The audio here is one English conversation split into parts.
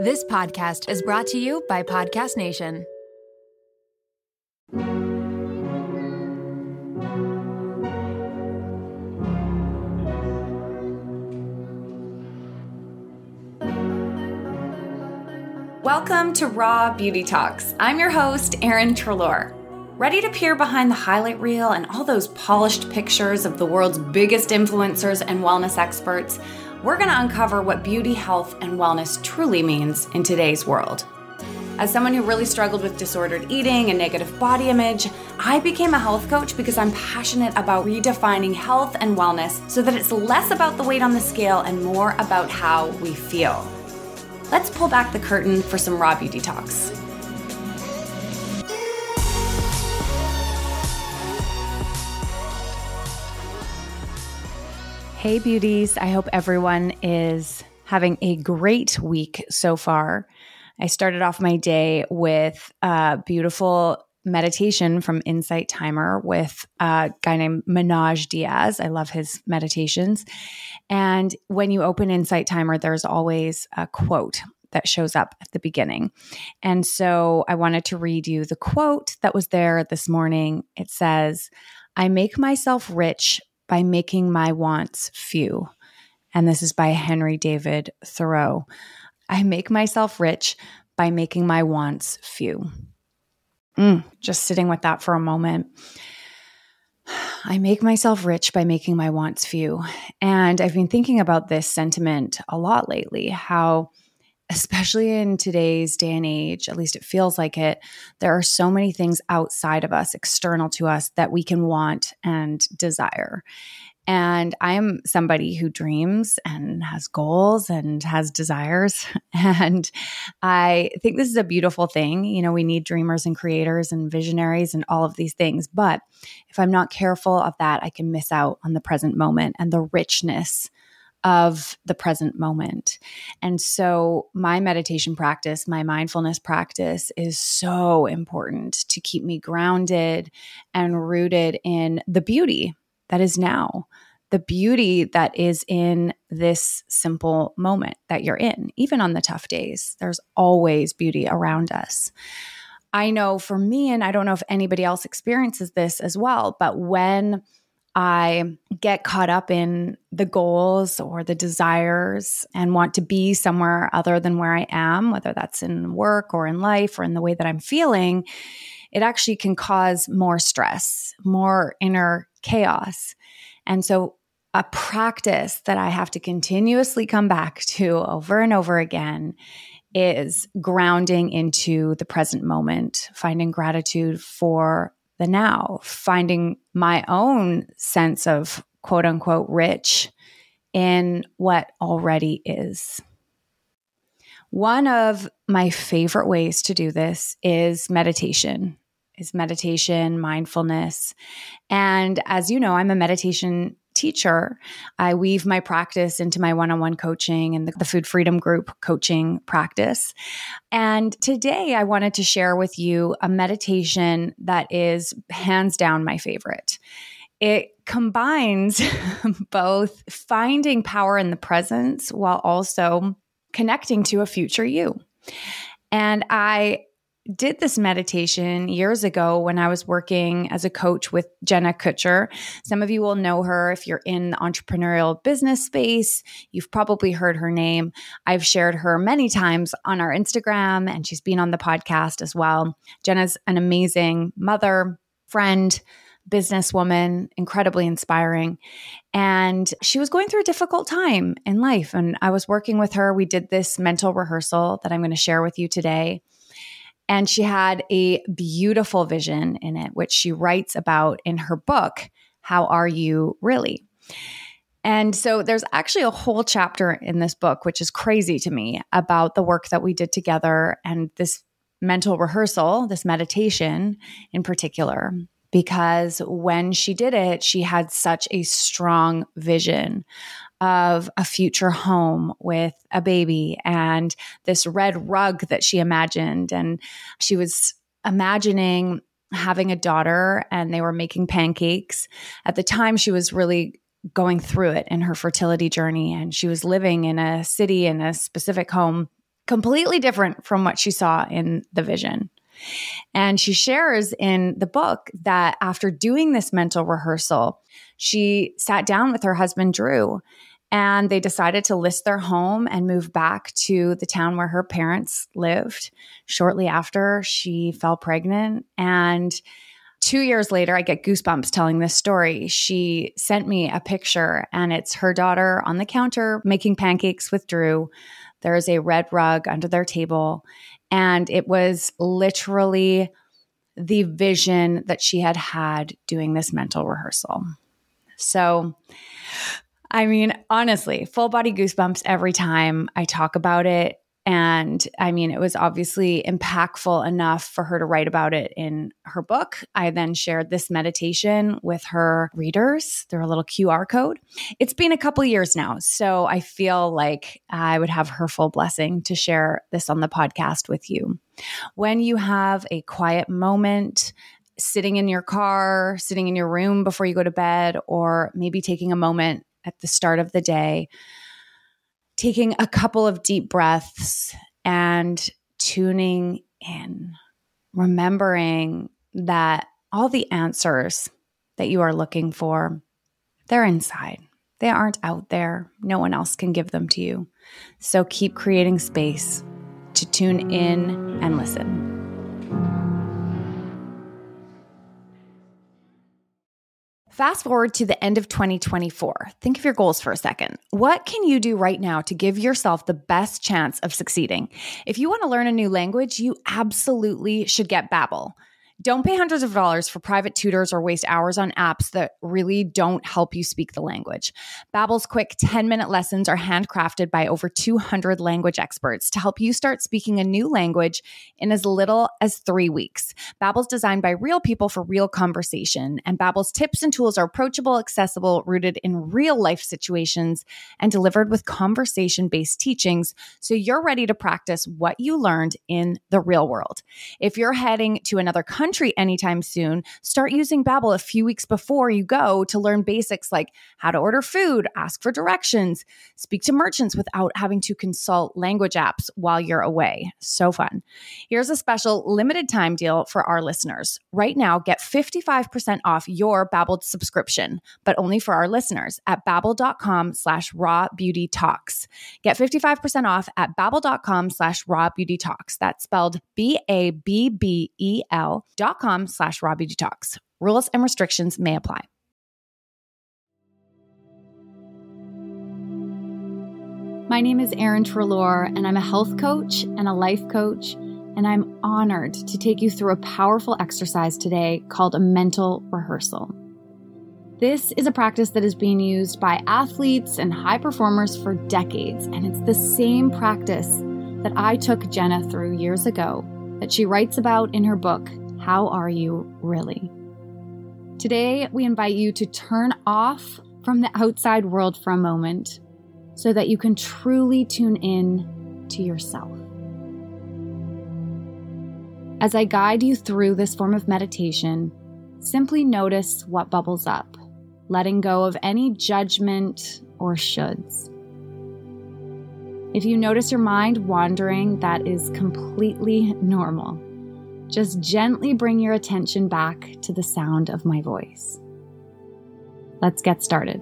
This podcast is brought to you by Podcast Nation. Welcome to Raw Beauty Talks. I'm your host, Erin Treloar. Ready to peer behind the highlight reel and all those polished pictures of the world's biggest influencers and wellness experts? We're going to uncover what beauty, health, and wellness truly means in today's world. As someone who really struggled with disordered eating and negative body image, I became a health coach because I'm passionate about redefining health and wellness so that it's less about the weight on the scale and more about how we feel. Let's pull back the curtain for some Raw Beauty Talks. Hey beauties, I hope everyone is having a great week so far. I started off my day with a beautiful meditation from Insight Timer with a guy named Manoj Diaz. I love his meditations. And when you open Insight Timer, there's always a quote that shows up at the beginning. And so I wanted to read you the quote that was there this morning. It says, "I make myself rich by making my wants few." And this is by Henry David Thoreau. I make myself rich by making my wants few. Just sitting with that for a moment. I make myself rich by making my wants few. And I've been thinking about this sentiment a lot lately, how especially in today's day and age, at least it feels like it, there are so many things outside of us, external to us, that we can want and desire. And I am somebody who dreams and has goals and has desires. And I think this is a beautiful thing. You know, we need dreamers and creators and visionaries and all of these things. But if I'm not careful of that, I can miss out on the present moment and the richness of the present moment. And so my meditation practice, my mindfulness practice is so important to keep me grounded and rooted in the beauty that is now, the beauty that is in this simple moment that you're in. Even on the tough days, there's always beauty around us. I know for me, and I don't know if anybody else experiences this as well, but when I get caught up in the goals or the desires and want to be somewhere other than where I am, whether that's in work or in life or in the way that I'm feeling, it actually can cause more stress, more inner chaos. And so a practice that I have to continuously come back to over and over again is grounding into the present moment, finding gratitude for the now, finding my own sense of quote unquote rich in what already is. One of my favorite ways to do this is meditation, mindfulness. And as you know, I'm a meditation teacher. I weave my practice into my one-on-one coaching and the Food Freedom Group coaching practice. And today I wanted to share with you a meditation that is hands down my favorite. It combines both finding power in the present while also connecting to a future you. And I did this meditation years ago when I was working as a coach with Jenna Kutcher. Some of you will know her if you're in the entrepreneurial business space. You've probably heard her name. I've shared her many times on our Instagram, and she's been on the podcast as well. Jenna's an amazing mother, friend, businesswoman, incredibly inspiring. And she was going through a difficult time in life. And I was working with her. We did this mental rehearsal that I'm going to share with you today. And she had a beautiful vision in it, which she writes about in her book, How Are You Really? And so there's actually a whole chapter in this book, which is crazy to me, about the work that we did together and this mental rehearsal, this meditation in particular, because when she did it, she had such a strong vision of a future home with a baby and this red rug that she imagined. And she was imagining having a daughter and they were making pancakes. At the time, she was really going through it in her fertility journey. And she was living in a city in a specific home completely different from what she saw in the vision. And she shares in the book that after doing this mental rehearsal, she sat down with her husband, Drew, and they decided to list their home and move back to the town where her parents lived shortly after she fell pregnant. And 2 years later, I get goosebumps telling this story. She sent me a picture, and it's her daughter on the counter making pancakes with Drew. There is a red rug under their table, and it was literally the vision that she had had doing this mental rehearsal. So, I mean, honestly, full body goosebumps every time I talk about it. And I mean, it was obviously impactful enough for her to write about it in her book. I then shared this meditation with her readers through a little QR code. It's been a couple years now, so I feel like I would have her full blessing to share this on the podcast with you. When you have a quiet moment, sitting in your car, sitting in your room before you go to bed, or maybe taking a moment at the start of the day, taking a couple of deep breaths and tuning in, remembering that all the answers that you are looking for, they're inside. They aren't out there. No one else can give them to you. So keep creating space to tune in and listen. Fast forward to the end of 2024. Think of your goals for a second. What can you do right now to give yourself the best chance of succeeding? If you want to learn a new language, you absolutely should get Babbel. Don't pay hundreds of dollars for private tutors or waste hours on apps that really don't help you speak the language. Babbel's quick 10-minute lessons are handcrafted by over 200 language experts to help you start speaking a new language in as little as 3 weeks. Babbel's designed by real people for real conversation, and Babbel's tips and tools are approachable, accessible, rooted in real-life situations, and delivered with conversation-based teachings, so you're ready to practice what you learned in the real world. If you're heading to another country anytime soon, start using Babbel a few weeks before you go to learn basics like how to order food, ask for directions, speak to merchants without having to consult language apps while you're away. So fun. Here's a special limited time deal for our listeners. Right now, get 55% off your Babbel subscription, but only for our listeners at babbel.com/rawbeautytalks. Get 55% off at babbel.com/rawbeautytalks. That's spelled babbel.com/rawbeautytalks. Rules and restrictions may apply. My name is Erin Treloar, and I'm a health coach and a life coach, and I'm honored to take you through a powerful exercise today called a mental rehearsal. This is a practice that is being used by athletes and high performers for decades, and it's the same practice that I took Jenna through years ago that she writes about in her book, How Are You Really? Today, we invite you to turn off from the outside world for a moment so that you can truly tune in to yourself. As I guide you through this form of meditation, simply notice what bubbles up, letting go of any judgment or shoulds. If you notice your mind wandering, that is completely normal. Just gently bring your attention back to the sound of my voice. Let's get started.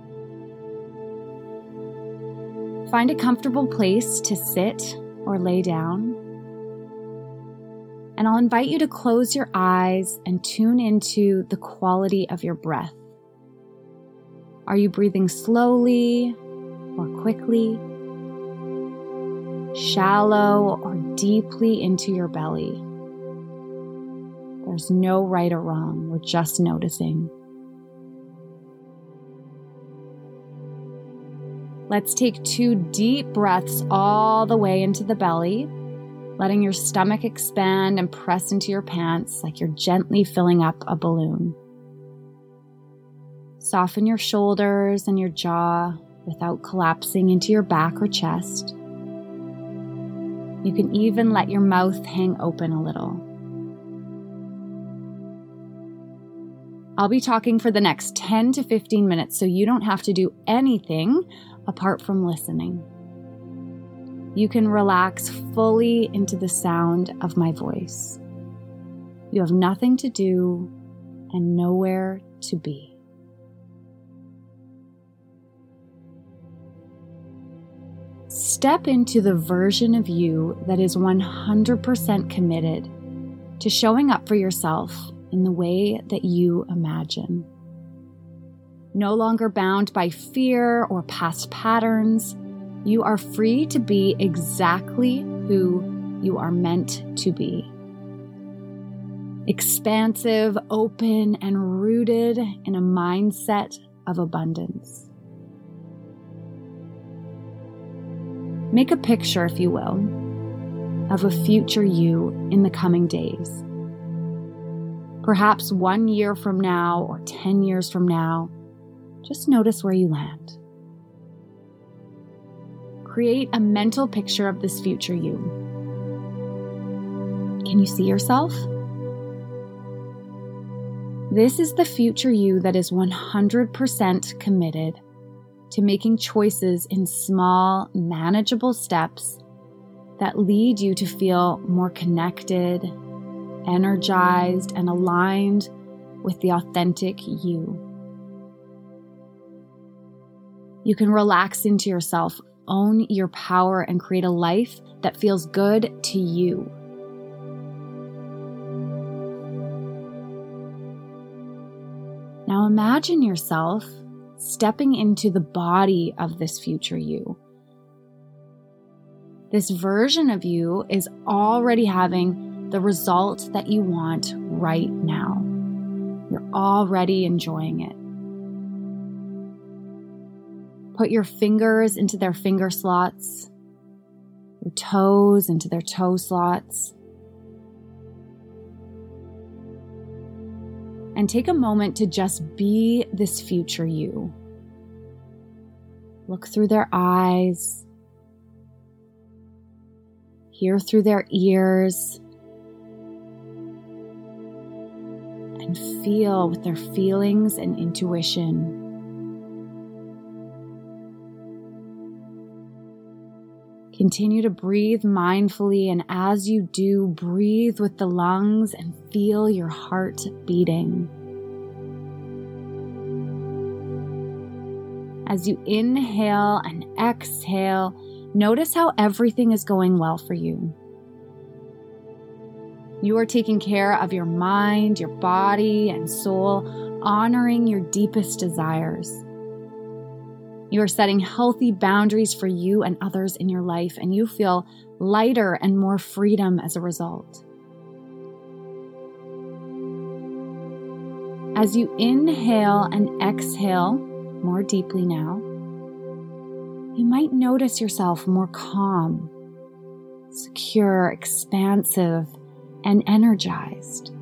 Find a comfortable place to sit or lay down. And I'll invite you to close your eyes and tune into the quality of your breath. Are you breathing slowly or quickly? Shallow or deeply into your belly? There's no right or wrong. We're just noticing. Let's take 2 deep breaths all the way into the belly, letting your stomach expand and press into your pants like you're gently filling up a balloon. Soften your shoulders and your jaw without collapsing into your back or chest. You can even let your mouth hang open a little. I'll be talking for the next 10 to 15 minutes, so you don't have to do anything apart from listening. you can relax fully into the sound of my voice. You have nothing to do and nowhere to be. Step into the version of you that is 100% committed to showing up for yourself in the way that you imagine. No longer bound by fear or past patterns, you are free to be exactly who you are meant to be. Expansive, open, and rooted in a mindset of abundance. Make a picture, if you will, of a future you in the coming days. Perhaps 1 year from now or 10 years from now, just notice where you land. Create a mental picture of this future you. Can you see yourself? This is the future you that is 100% committed to making choices in small, manageable steps that lead you to feel more connected, energized, and aligned with the authentic you. You can relax into yourself, own your power, and create a life that feels good to you. Now imagine yourself stepping into the body of this future you. This version of you is already having the result that you want right now. You're already enjoying it. Put your fingers into their finger slots, your toes into their toe slots, and take a moment to just be this future you. Look through their eyes, hear through their ears, and feel with their feelings and intuition. Continue to breathe mindfully, and as you do, breathe with the lungs and feel your heart beating. As you inhale and exhale, notice how everything is going well for you. You are taking care of your mind, your body, and soul, honoring your deepest desires. You are setting healthy boundaries for you and others in your life, and you feel lighter and more freedom as a result. As you inhale and exhale more deeply now, you might notice yourself more calm, secure, expansive, and energized.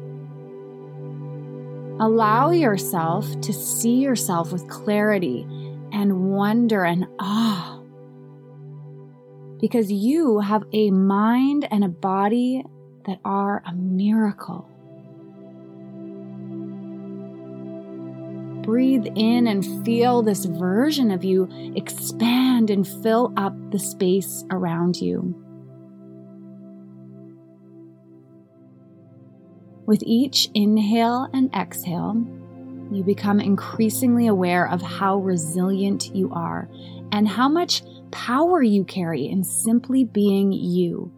Allow yourself to see yourself with clarity and wonder and awe, because you have a mind and a body that are a miracle. Breathe in and feel this version of you expand and fill up the space around you. With each inhale and exhale, you become increasingly aware of how resilient you are and how much power you carry in simply being you.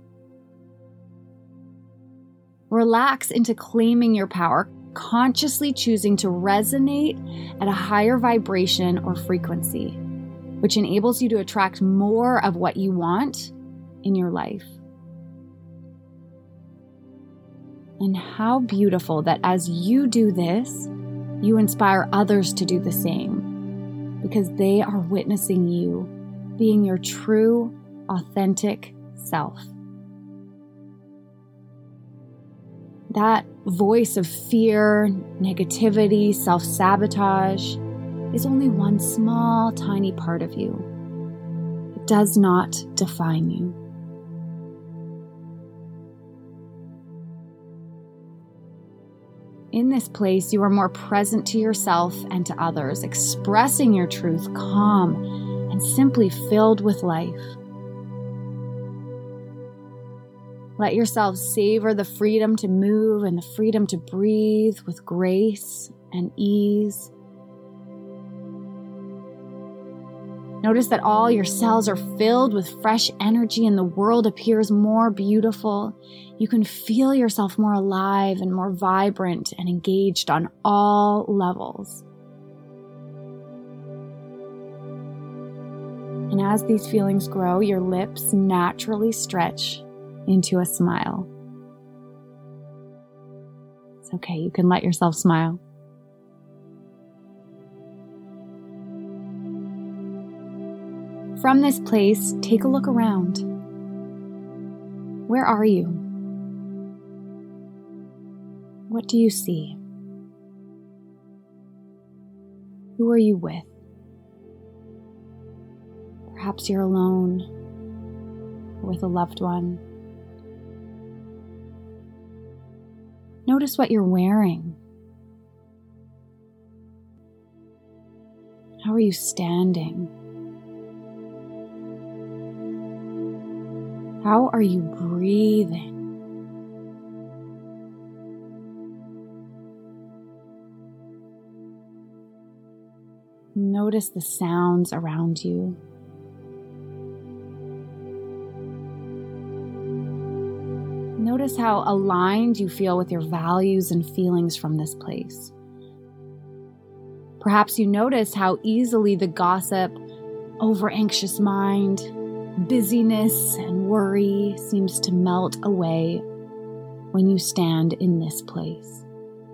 Relax into claiming your power, consciously choosing to resonate at a higher vibration or frequency, which enables you to attract more of what you want in your life. And how beautiful that as you do this, you inspire others to do the same, because they are witnessing you being your true, authentic self. That voice of fear, negativity, self-sabotage is only one small, tiny part of you. It does not define you. In this place, you are more present to yourself and to others, expressing your truth, calm and simply filled with life. Let yourself savor the freedom to move and the freedom to breathe with grace and ease. Notice that all your cells are filled with fresh energy and the world appears more beautiful. You can feel yourself more alive and more vibrant and engaged on all levels. And as these feelings grow, your lips naturally stretch into a smile. It's okay, you can let yourself smile. From this place, take a look around. Where are you? What do you see? Who are you with? Perhaps you're alone or with a loved one. Notice what you're wearing. How are you standing? How are you breathing? Notice the sounds around you. Notice how aligned you feel with your values and feelings from this place. Perhaps you notice how easily the gossip, over-anxious mind, busyness and worry seems to melt away when you stand in this place.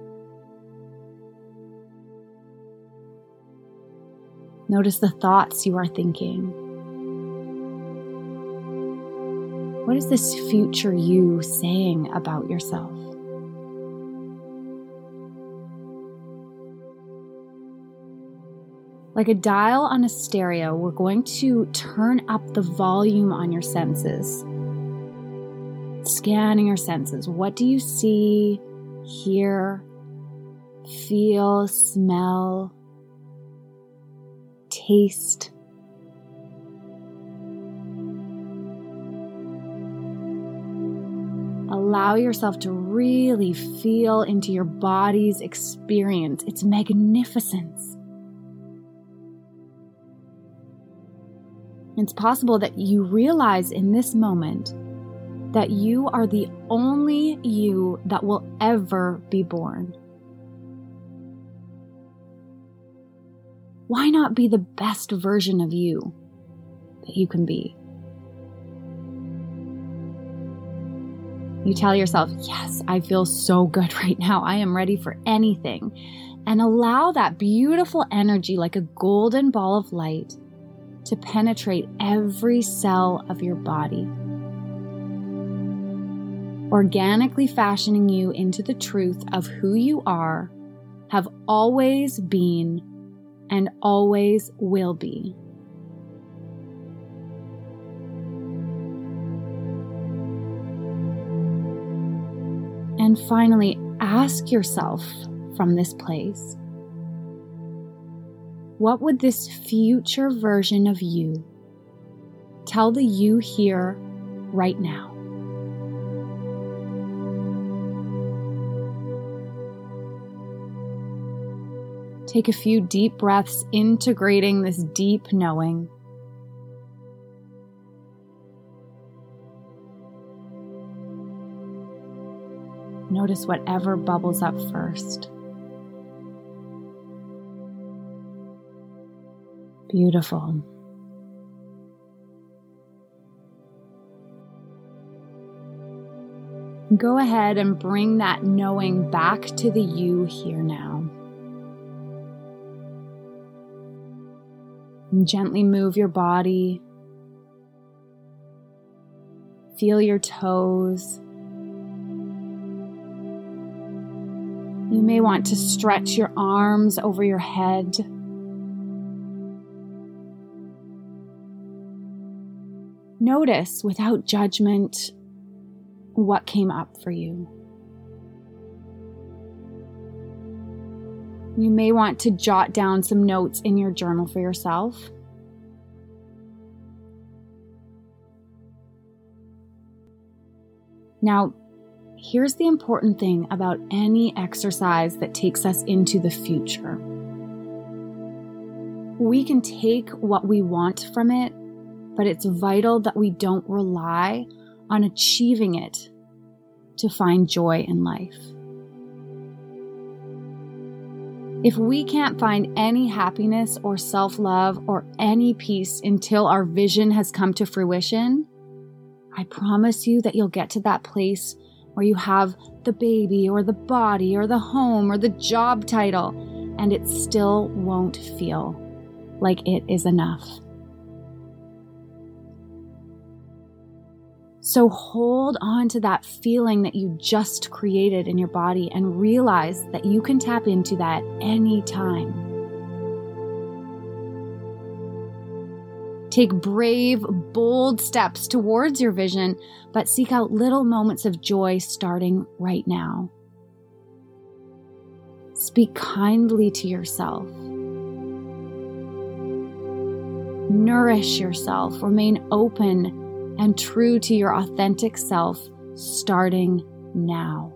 Notice the thoughts you are thinking. What is this future you saying about yourself? Like a dial on a stereo, we're going to turn up the volume on your senses. Scanning your senses. What do you see, hear, feel, smell, taste? Allow yourself to really feel into your body's experience, its magnificence. It's possible that you realize in this moment that you are the only you that will ever be born. Why not be the best version of you that you can be? You tell yourself, yes, I feel so good right now. I am ready for anything. And allow that beautiful energy like a golden ball of light to penetrate every cell of your body, organically fashioning you into the truth of who you are, have always been, and always will be. And finally, ask yourself from this place, what would this future version of you tell the you here right now? Take a few deep breaths, integrating this deep knowing. Notice whatever bubbles up first. Beautiful. Go ahead and bring that knowing back to the you here now. And gently move your body. Feel your toes. You may want to stretch your arms over your head. Notice, without judgment, what came up for you. You may want to jot down some notes in your journal for yourself. Now, here's the important thing about any exercise that takes us into the future. We can take what we want from it, but it's vital that we don't rely on achieving it to find joy in life. If we can't find any happiness or self-love or any peace until our vision has come to fruition, I promise you that you'll get to that place where you have the baby or the body or the home or the job title, and it still won't feel like it is enough. So hold on to that feeling that you just created in your body and realize that you can tap into that anytime. Take brave, bold steps towards your vision, but seek out little moments of joy starting right now. Speak kindly to yourself. Nourish yourself. Remain open and true to your authentic self starting now.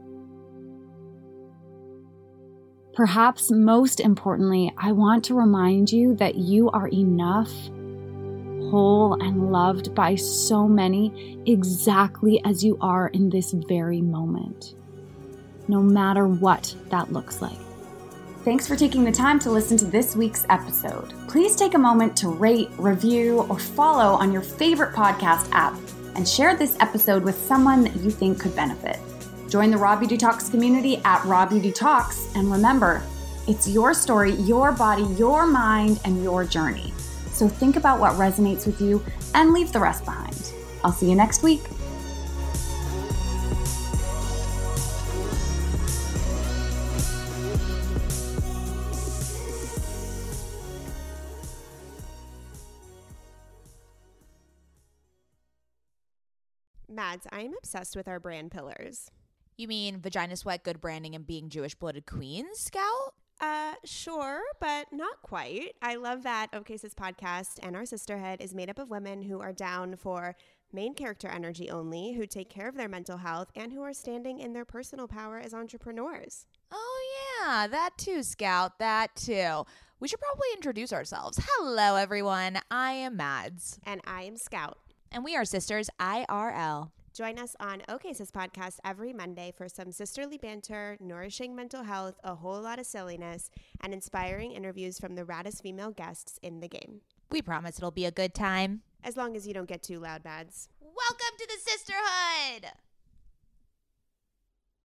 Perhaps most importantly, I want to remind you that you are enough, whole and loved by so many exactly as you are in this very moment, no matter what that looks like. Thanks for taking the time to listen to this week's episode. Please take a moment to rate, review, or follow on your favorite podcast app and share this episode with someone that you think could benefit. Join the Raw Beauty Talks community at Raw Beauty Talks, and remember, it's your story, your body, your mind, and your journey. So think about what resonates with you and leave the rest behind. I'll see you next week. Mads, I am obsessed with our brand pillars. You mean vagina sweat, good branding, and being Jewish-blooded queens, Scout? Sure, but not quite. I love that OK Sis podcast and our sisterhood is made up of women who are down for main character energy only, who take care of their mental health, and who are standing in their personal power as entrepreneurs. Oh, yeah, that too, Scout, that too. We should probably introduce ourselves. Hello, everyone. I am Mads. And I am Scout. And we are sisters IRL. Join us on OK Sis podcast every Monday for some sisterly banter, nourishing mental health, a whole lot of silliness, and inspiring interviews from the raddest female guests in the game. We promise it'll be a good time. As long as you don't get too loud, Mads. Welcome to the sisterhood!